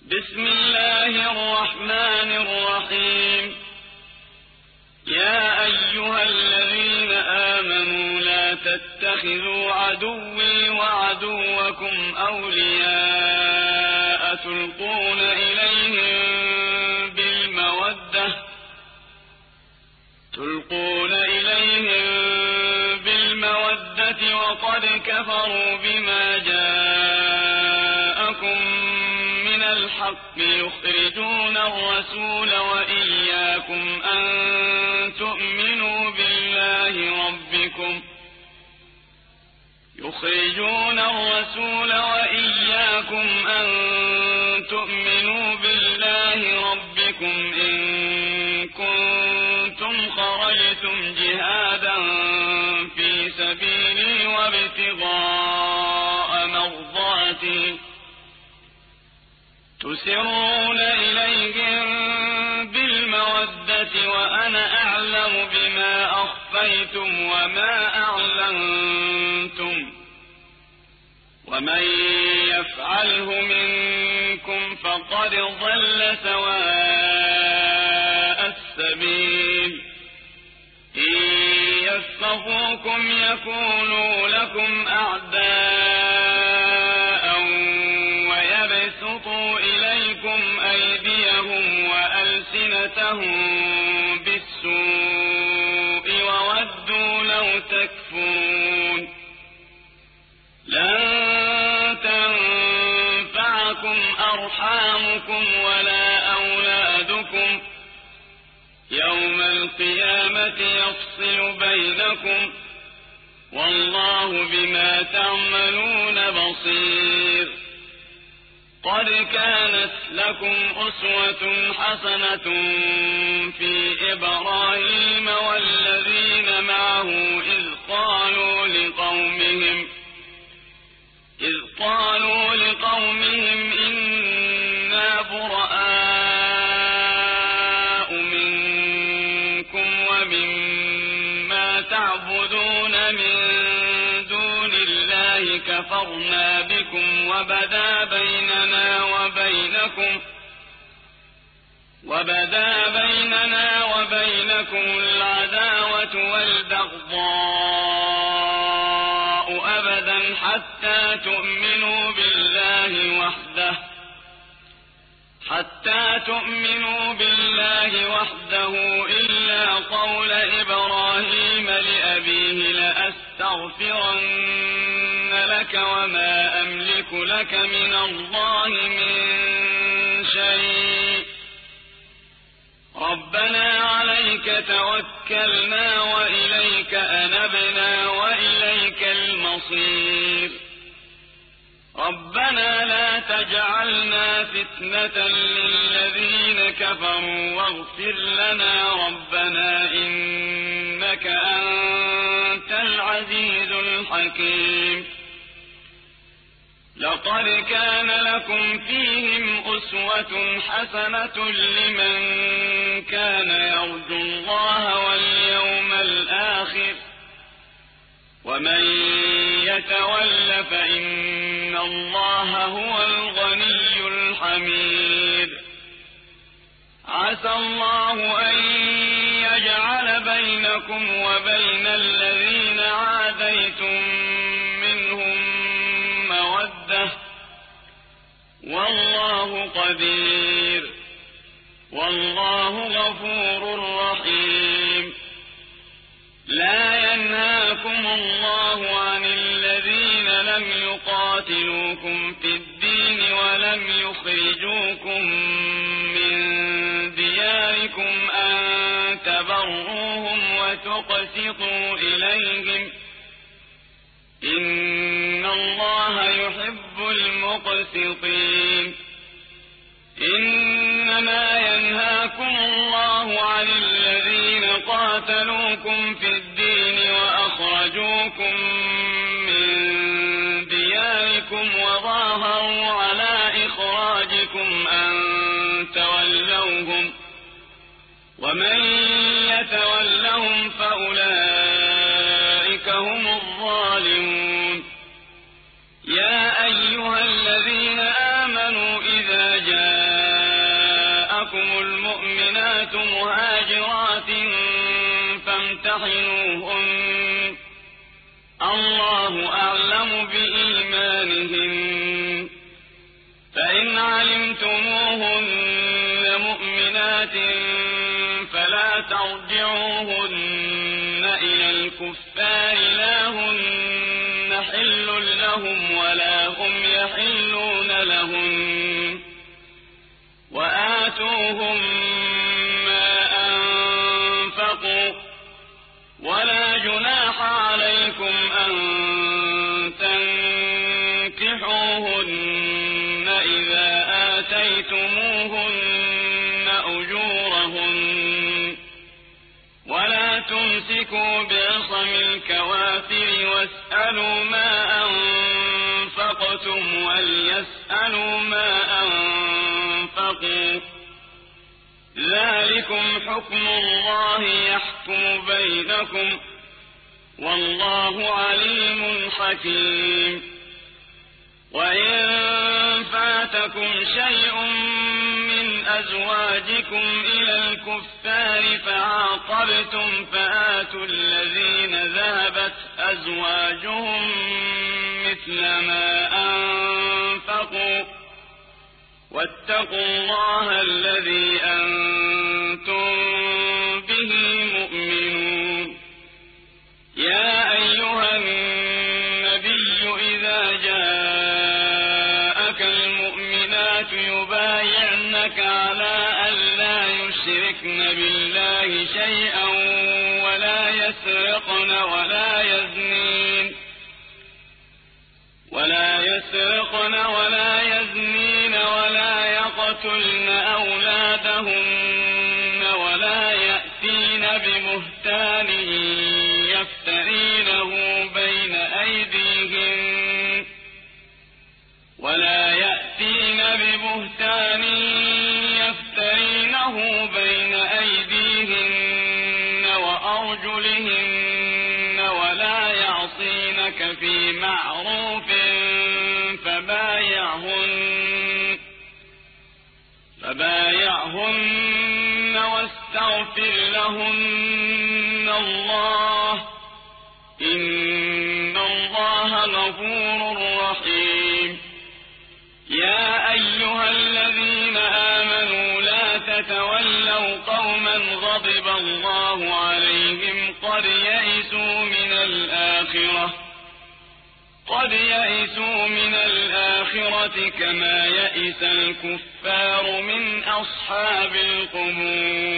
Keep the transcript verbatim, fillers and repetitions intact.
بسم الله الرحمن الرحيم. يا أيها الذين آمنوا لا تتخذوا عدوي وعدوكم أولياء تلقون إليهم بالمودة تلقون إليهم بالمودة وقد كفروا بما جاءكم من الحق يخرجون الرسول وإياكم أن تؤمنوا بالله ربكم يخرجون الرسول وإياكم أن تؤمنوا بالله ربكم إن كنتم خرجتم جهادا في سبيلي وابتغاء مرضاتي تسرون إليهم بالمودة وأنا أعلم بما أخفيتم وما أعلنتم ومن يفعله منكم فقد ضل سواء السبيل إن يثقفوكم يكونوا لكم أعداء ويبسطوا إليكم أيديهم وألسنتهم بالسوء وودوا لو تكفرون لن تنفعكم أرحامكم ولا أولادكم يوم القيامة يفصل بينكم والله بما تعملون بصير. قد كانت لكم أسوة حسنة في إبراهيم والذين معه إذ قالوا لقومهم إذ قالوا لقومهم إنا براء منكم ومما تعبدون من دون الله كفرنا بكم وبدا بيننا وبينكم وبدا بيننا وبينكم العداوة والبغضاء أبدا حتى تؤمنوا بالله وحده حتى تؤمنوا بالله وحده إلا قول إبراهيم لأبيه لأستغفرن لك وما أملك لك من الله من شيء ربنا عليك توكلنا وإليك أنبنا وإليك المصير ربنا لا تجعلنا فتنة للذين كفروا واغفر لنا ربنا إنك أنت العزيز الحكيم. لقد كان لكم فيهم أسوة حسنة لمن كان يرجو الله واليوم الآخر ومن يتول فإن الله هو الغني الحميد. عسى الله أن يجعل بينكم وبين الذين عاديتم منهم مودة والله قدير والله غفور رحيم. لا ينهاكم الله عن الذين لم يقاتلوكم في الدين ولم يخرجوكم من دياركم أن تبروهم وتقسطوا إليهم إن الله يحب المقسطين. إنما ينهاكم الله عن الذين قاتلوكم في الدين وأخرجوكم من دياركم وظاهروا على إخراجكم أن تولوهم ومن يتولهم فأولئك هم الظالمون. يا أيها الذين آمنوا إذا جاءوا والمؤمنات مهاجرات فامتحنوهن الله أعلم بإيمانهن فإن علمتموهن مؤمنات فلا ترجعوهن إلى الكفار لا هن حل لهم ولا هم يحلون لهن وآتوهم ما أنفقوا ولا جناح عليكم أن تنكحوهن إذا آتيتموهن أجورهن ولا تمسكوا بعصم الكوافر واسألوا ما أنفقتم وليسألوا ما أنفقوا ذلكم حكم الله يحكم بينكم والله عليم حكيم وإن فاتكم شيء من أزواجكم إلى الكفار فعاقبتم فآتوا الذين ذهبت أزواجهم مثل ما أنفقوا واتقوا الله الذي أنتم به مؤمنون يا أيها النبي إذا جاءك المؤمنات يبايعنك على أن لا يشركن بالله شيئا ولا يسرقن ولا يزنين ولا يسرقن ولا يزنين ولا يقتلن أولادهن ولا يأتين ببهتان يفترينه بين أيديهن ولا يأتين ببهتان يفترينه بين أيديهن وأرجلهن ولا يعصينك في معروف فبايعهن فبايعهن واستغفر لهن الله إن الله غفور رحيم يا أيها الذين آمنوا لا تتولوا قوما غضب الله عليهم قد يئسوا من الآخرة قد يئسوا من الآخرة كما يئس الكفار من أصحاب القبور